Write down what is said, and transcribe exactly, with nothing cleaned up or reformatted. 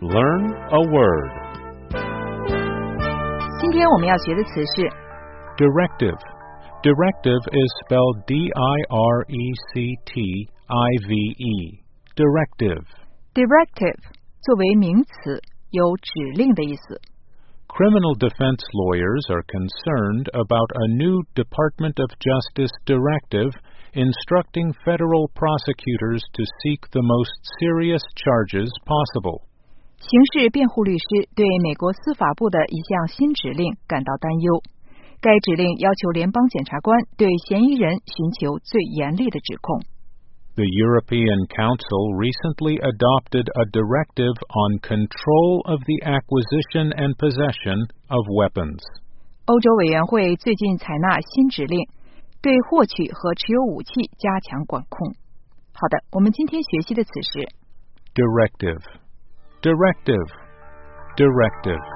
Learn a word. 今天我们要学的词是 Directive. Directive is spelled D I R E C T I V E. Directive. directive 作为名词，有指令的意思。 Criminal defense lawyers are concerned about a new Department of Justice directive instructing federal prosecutors to seek the most serious charges possible. 刑事辩护律师对美国司法部的一项新指令感到担忧。该指令要求联邦检察官对嫌疑人寻求最严厉的指控。 The European Council recently adopted a directive on control of the acquisition and possession of weapons. 欧洲委员会最近采纳新指令，对获取和持有武器加强管控。好的，我们今天学习的词是 Directive. Directive. Directive.